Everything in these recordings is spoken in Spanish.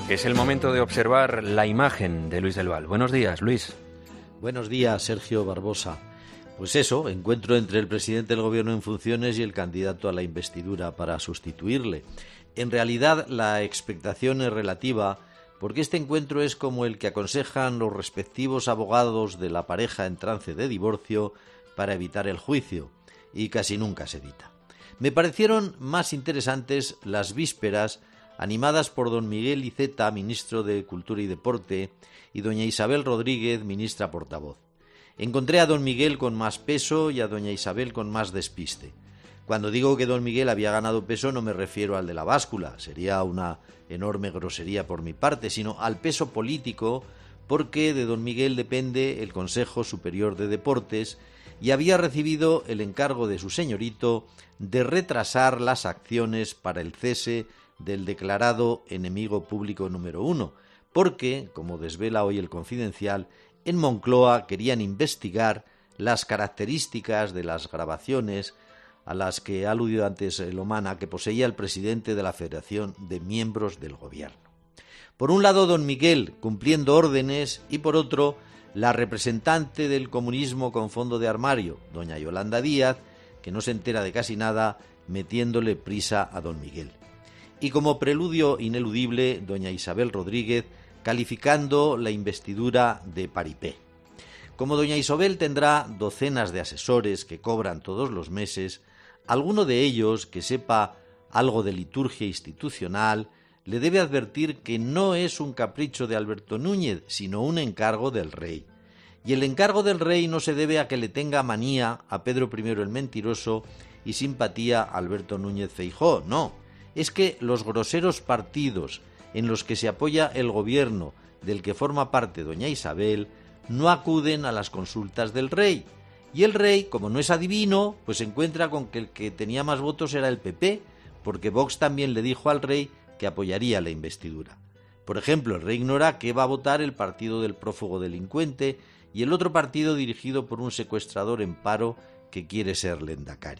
Es el momento de observar la imagen de Luis del Val. Buenos días, Luis. Buenos días, Sergio Barbosa. Pues eso, encuentro entre el presidente del gobierno en funciones y el candidato a la investidura para sustituirle. En realidad, la expectación es relativa porque este encuentro es como el que aconsejan los respectivos abogados de la pareja en trance de divorcio para evitar el juicio, y casi nunca se evita. Me parecieron más interesantes las vísperas animadas por don Miguel Iceta, ministro de Cultura y Deporte, y doña Isabel Rodríguez, ministra portavoz. Encontré a don Miguel con más peso y a doña Isabel con más despiste. Cuando digo que don Miguel había ganado peso no me refiero al de la báscula, sería una enorme grosería por mi parte, sino al peso político, porque de don Miguel depende el Consejo Superior de Deportes y había recibido el encargo de su señorito de retrasar las acciones para el cese del declarado enemigo público número 1, porque, como desvela hoy el Confidencial, en Moncloa querían investigar las características de las grabaciones a las que ha aludido antes Lomana que poseía el presidente de la Federación de Miembros del Gobierno. Por un lado, don Miguel cumpliendo órdenes y por otro, la representante del comunismo con fondo de armario, doña Yolanda Díaz, que no se entera de casi nada, metiéndole prisa a don Miguel. Y como preludio ineludible, doña Isabel Rodríguez calificando la investidura de paripé. Como doña Isabel tendrá docenas de asesores que cobran todos los meses, alguno de ellos que sepa algo de liturgia institucional le debe advertir que no es un capricho de Alberto Núñez, sino un encargo del rey. Y el encargo del rey no se debe a que le tenga manía a Pedro I el Mentiroso y simpatía a Alberto Núñez Feijóo, no. Es que los groseros partidos en los que se apoya el gobierno del que forma parte doña Isabel no acuden a las consultas del rey. Y el rey, como no es adivino, pues se encuentra con que el que tenía más votos era el PP, porque Vox también le dijo al rey que apoyaría la investidura. Por ejemplo, el rey ignora que va a votar el partido del prófugo delincuente y el otro partido dirigido por un secuestrador en paro que quiere ser Lendakari.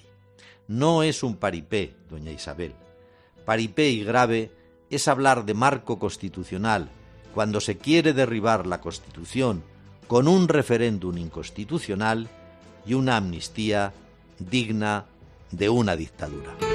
No es un paripé, doña Isabel. Paripé y grave es hablar de marco constitucional cuando se quiere derribar la Constitución con un referéndum inconstitucional y una amnistía digna de una dictadura.